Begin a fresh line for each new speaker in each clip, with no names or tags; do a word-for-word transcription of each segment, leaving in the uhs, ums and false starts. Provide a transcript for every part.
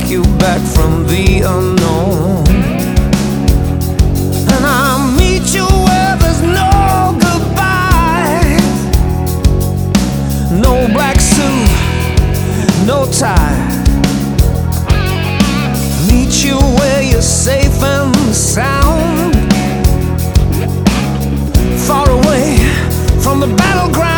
take you back from the unknown. And I'll meet you where there's no goodbye, no black suit, no tie. Meet you where you're safe and sound, far away from the battleground.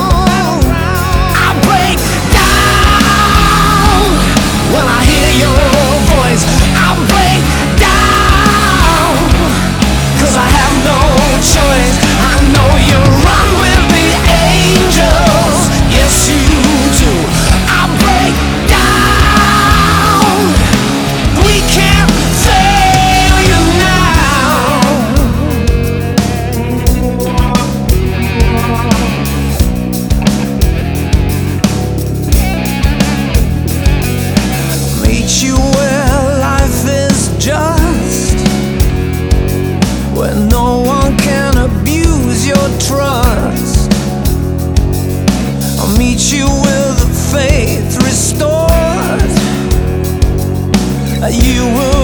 I break down when I hear your voice. I break down, 'cause I have no choice. I know you run with the angels, yes you do. I break down, we can't fail you now. Meet you where life is just, where no one can abuse your trust. I'll meet you with faith restored. You will